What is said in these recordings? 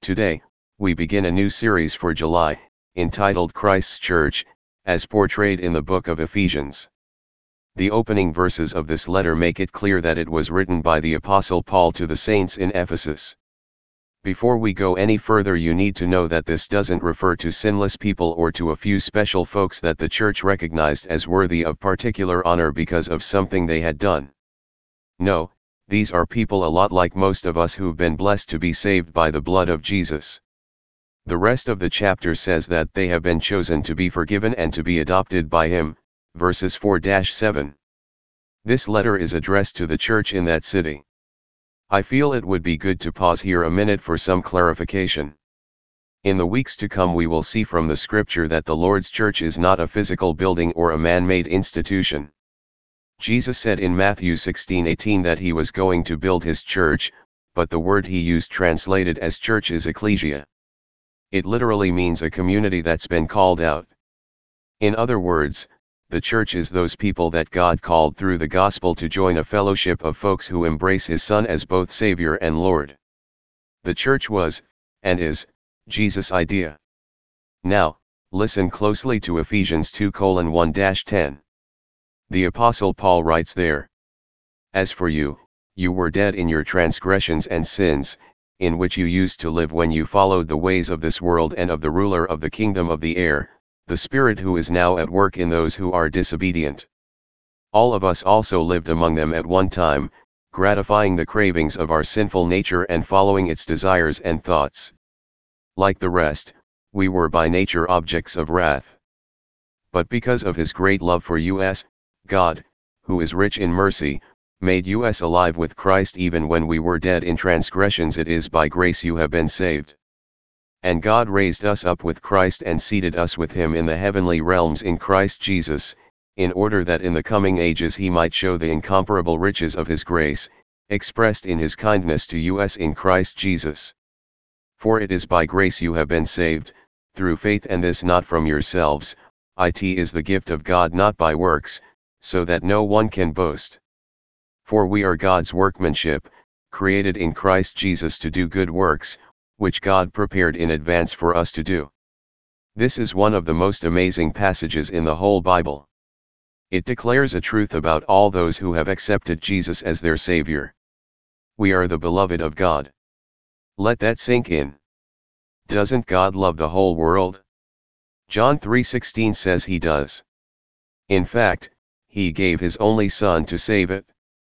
Today, we begin a new series for July, entitled Christ's Church, as portrayed in the book of Ephesians. The opening verses of this letter make it clear that it was written by the Apostle Paul to the saints in Ephesus. Before we go any further, you need to know that this doesn't refer to sinless people or to a few special folks that the church recognized as worthy of particular honor because of something they had done. No, these are people a lot like most of us who've been blessed to be saved by the blood of Jesus. The rest of the chapter says that they have been chosen to be forgiven and to be adopted by Him, verses 4-7. This letter is addressed to the church in that city. I feel it would be good to pause here a minute for some clarification. In the weeks to come, we will see from the scripture that the Lord's church is not a physical building or a man-made institution. Jesus said in Matthew 16:18 that He was going to build His church, but the word He used translated as church is ecclesia. It literally means a community that's been called out. In other words, the church is those people that God called through the gospel to join a fellowship of folks who embrace His Son as both Savior and Lord. The church was, and is, Jesus' idea. Now, listen closely to Ephesians 2:1-10. The Apostle Paul writes there, "As for you, you were dead in your transgressions and sins, in which you used to live when you followed the ways of this world and of the ruler of the kingdom of the air, the Spirit who is now at work in those who are disobedient. All of us also lived among them at one time, gratifying the cravings of our sinful nature and following its desires and thoughts. Like the rest, we were by nature objects of wrath. But because of His great love for us, God, who is rich in mercy, made us alive with Christ even when we were dead in transgressions. It is by grace you have been saved. And God raised us up with Christ and seated us with Him in the heavenly realms in Christ Jesus, in order that in the coming ages He might show the incomparable riches of His grace, expressed in His kindness to us in Christ Jesus. For it is by grace you have been saved, through faith, and this not from yourselves, it is the gift of God, not by works, so that no one can boast. For we are God's workmanship, created in Christ Jesus to do good works, which God prepared in advance for us to do." This is one of the most amazing passages in the whole Bible. It declares a truth about all those who have accepted Jesus as their Savior. We are the beloved of God. Let that sink in. Doesn't God love the whole world? John 3:16 says He does. In fact, He gave His only Son to save it.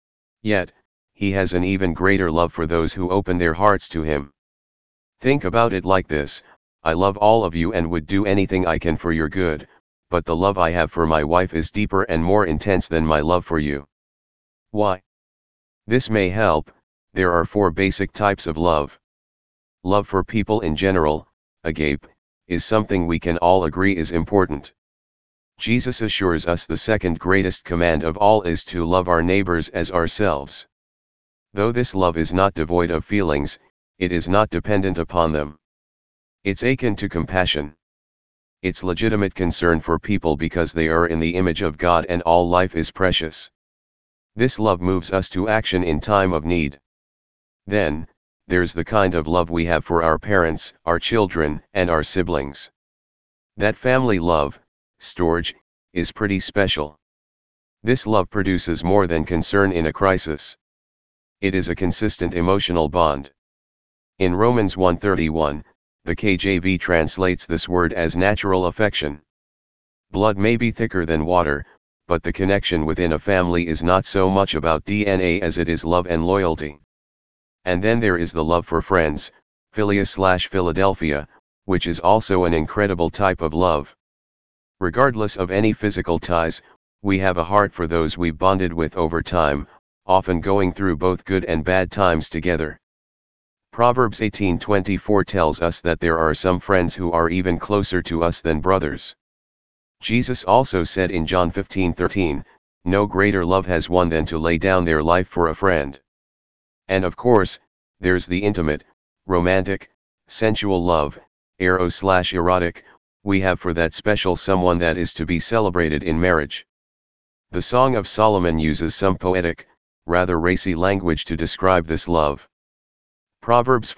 Yet, He has an even greater love for those who open their hearts to Him. Think about it like this: I love all of you and would do anything I can for your good, but the love I have for my wife is deeper and more intense than my love for you. Why? This may help. There are 4 basic types of love. Love for people in general, agape, is something we can all agree is important. Jesus assures us the second greatest command of all is to love our neighbors as ourselves. Though this love is not devoid of feelings, it is not dependent upon them. It's akin to compassion. It's legitimate concern for people because they are in the image of God and all life is precious. This love moves us to action in time of need. Then, there's the kind of love we have for our parents, our children, and our siblings. That family love, storge, is pretty special. This love produces more than concern in a crisis. It is a consistent emotional bond. In Romans 1:31, the KJV translates this word as natural affection. Blood may be thicker than water, but the connection within a family is not so much about DNA as it is love and loyalty. And then there is the love for friends, Philia/Philadelphia, which is also an incredible type of love. Regardless of any physical ties, we have a heart for those we've bonded with over time, often going through both good and bad times together. Proverbs 18:24 tells us that there are some friends who are even closer to us than brothers. Jesus also said in John 15:13, "No greater love has one than to lay down their life for a friend." And of course, there's the intimate, romantic, sensual love, eros/erotic, we have for that special someone that is to be celebrated in marriage. The Song of Solomon uses some poetic, rather racy language to describe this love. Proverbs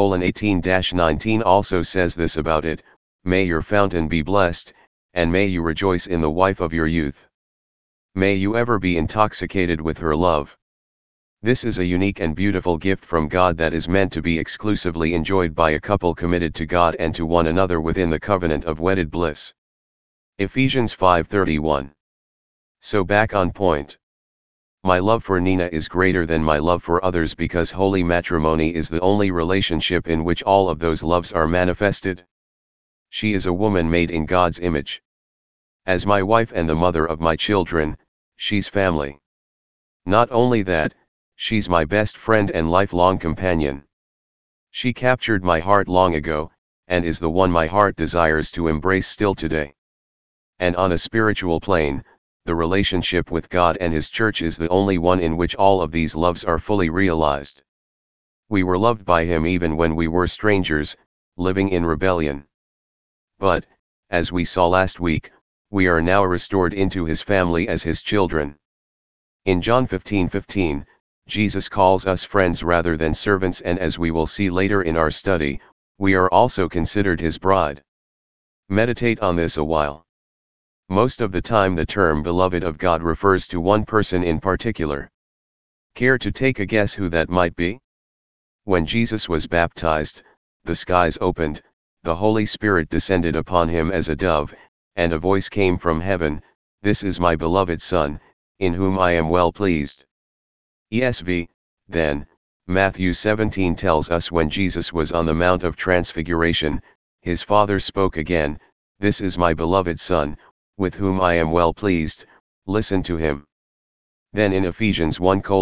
5:18-19 also says this about it: may your fountain be blessed, and may you rejoice in the wife of your youth. May you ever be intoxicated with her love. This is a unique and beautiful gift from God that is meant to be exclusively enjoyed by a couple committed to God and to one another within the covenant of wedded bliss. Ephesians 5:31. So back on point. My love for Nina is greater than my love for others because holy matrimony is the only relationship in which all of those loves are manifested. She is a woman made in God's image. As my wife and the mother of my children, she's family. Not only that, she's my best friend and lifelong companion. She captured my heart long ago, and is the one my heart desires to embrace still today. And on a spiritual plane, the relationship with God and His church is the only one in which all of these loves are fully realized. We were loved by Him even when we were strangers, living in rebellion. But, as we saw last week, we are now restored into His family as His children. In John 15:15, Jesus calls us friends rather than servants, and as we will see later in our study, we are also considered His bride. Meditate on this a while. Most of the time the term beloved of God refers to one person in particular. Care to take a guess who that might be? When Jesus was baptized, the skies opened, the Holy Spirit descended upon Him as a dove, and a voice came from heaven, "This is my beloved Son, in whom I am well pleased." ESV, then, Matthew 17 tells us when Jesus was on the Mount of Transfiguration, His Father spoke again, "This is my beloved Son, with whom I am well pleased, listen to Him." Then in Ephesians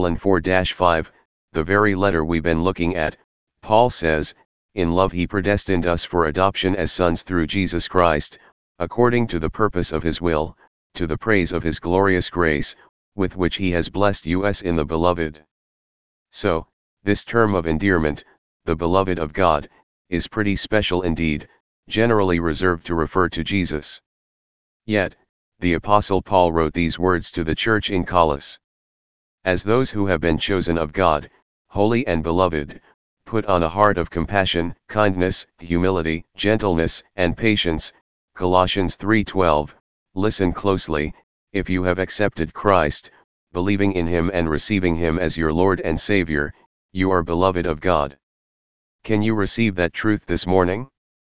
1:4-5, the very letter we've been looking at, Paul says, "In love He predestined us for adoption as sons through Jesus Christ, according to the purpose of His will, to the praise of His glorious grace, with which He has blessed us in the Beloved." So, this term of endearment, the beloved of God, is pretty special indeed, generally reserved to refer to Jesus. Yet, the Apostle Paul wrote these words to the church in Colossae. As those who have been chosen of God, holy and beloved, put on a heart of compassion, kindness, humility, gentleness, and patience. Colossians 3:12. Listen closely: if you have accepted Christ, believing in Him and receiving Him as your Lord and Savior, you are beloved of God. Can you receive that truth this morning?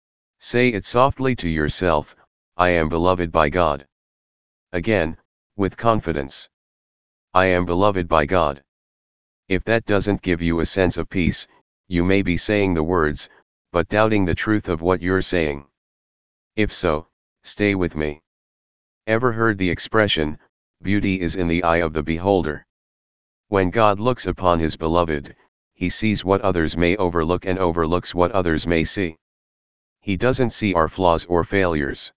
Say it softly to yourself: I am beloved by God. Again, with confidence. I am beloved by God. If that doesn't give you a sense of peace, you may be saying the words, but doubting the truth of what you're saying. If so, stay with me. Ever heard the expression, beauty is in the eye of the beholder? When God looks upon His beloved, He sees what others may overlook and overlooks what others may see. He doesn't see our flaws or failures.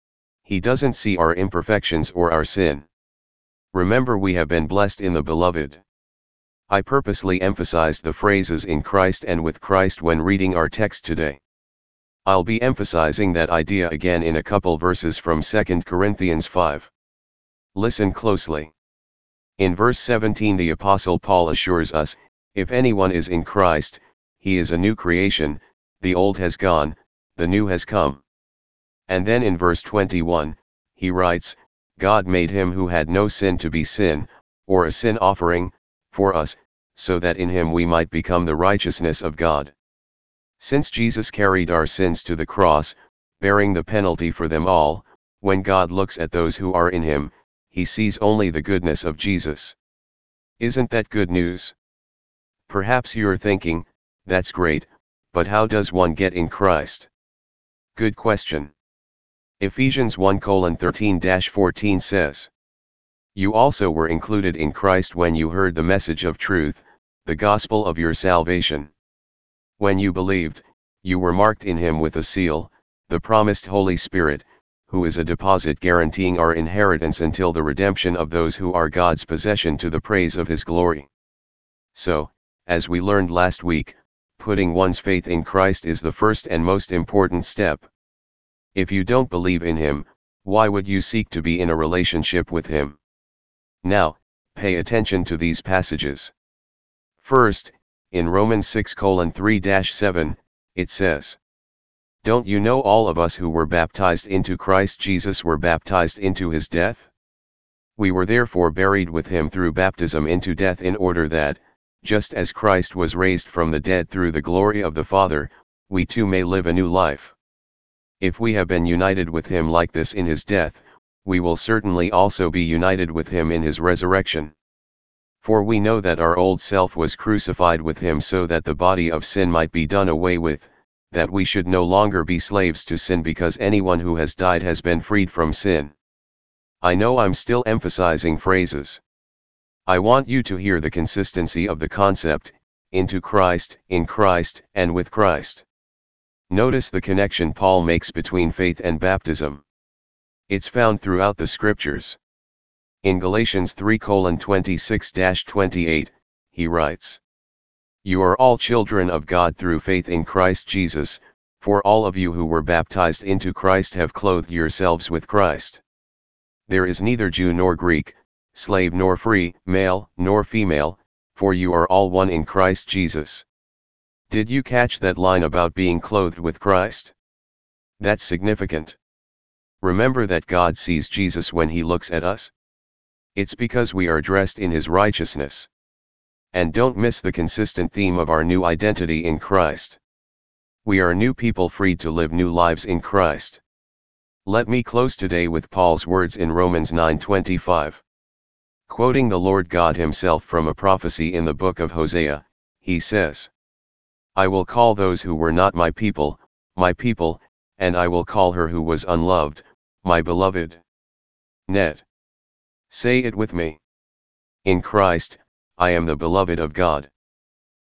He doesn't see our imperfections or our sin. Remember, we have been blessed in the Beloved. I purposely emphasized the phrases "in Christ" and "with Christ" when reading our text today. I'll be emphasizing that idea again in a couple verses from 2 Corinthians 5. Listen closely. In verse 17 the Apostle Paul assures us, if anyone is in Christ, he is a new creation, the old has gone, the new has come. And then in verse 21, he writes, God made Him who had no sin to be sin, or a sin offering, for us, so that in Him we might become the righteousness of God. Since Jesus carried our sins to the cross, bearing the penalty for them all, when God looks at those who are in Him, He sees only the goodness of Jesus. Isn't that good news? Perhaps you're thinking, that's great, but how does one get in Christ? Good question. Ephesians 1:13-14 says, you also were included in Christ when you heard the message of truth, the gospel of your salvation. When you believed, you were marked in Him with a seal, the promised Holy Spirit, who is a deposit guaranteeing our inheritance until the redemption of those who are God's possession to the praise of His glory. So, as we learned last week, putting one's faith in Christ is the first and most important step. If you don't believe in Him, why would you seek to be in a relationship with Him? Now, pay attention to these passages. First, In Romans 6:3-7, it says, "Don't you know all of us who were baptized into Christ Jesus were baptized into his death? We were therefore buried with him through baptism into death, in order that, just as Christ was raised from the dead through the glory of the Father, we too may live a new life. If we have been united with him like this in his death, we will certainly also be united with him in his resurrection. For we know that our old self was crucified with him so that the body of sin might be done away with, that we should no longer be slaves to sin, because anyone who has died has been freed from sin." I know I'm still emphasizing phrases. I want you to hear the consistency of the concept, into Christ, in Christ, and with Christ. Notice the connection Paul makes between faith and baptism. It's found throughout the scriptures. In Galatians 3:26-28, he writes, "You are all children of God through faith in Christ Jesus, for all of you who were baptized into Christ have clothed yourselves with Christ. There is neither Jew nor Greek, slave nor free, male nor female, for you are all one in Christ Jesus." Did you catch that line about being clothed with Christ? That's significant. Remember that God sees Jesus when he looks at us? It's because we are dressed in his righteousness. And don't miss the consistent theme of our new identity in Christ. We are new people freed to live new lives in Christ. Let me close today with Paul's words in Romans 9:25. Quoting the Lord God himself from a prophecy in the book of Hosea, he says, "I will call those who were not my people, and I will call her who was unloved, my beloved." Ned. Say it with me. In Christ, I am the beloved of God.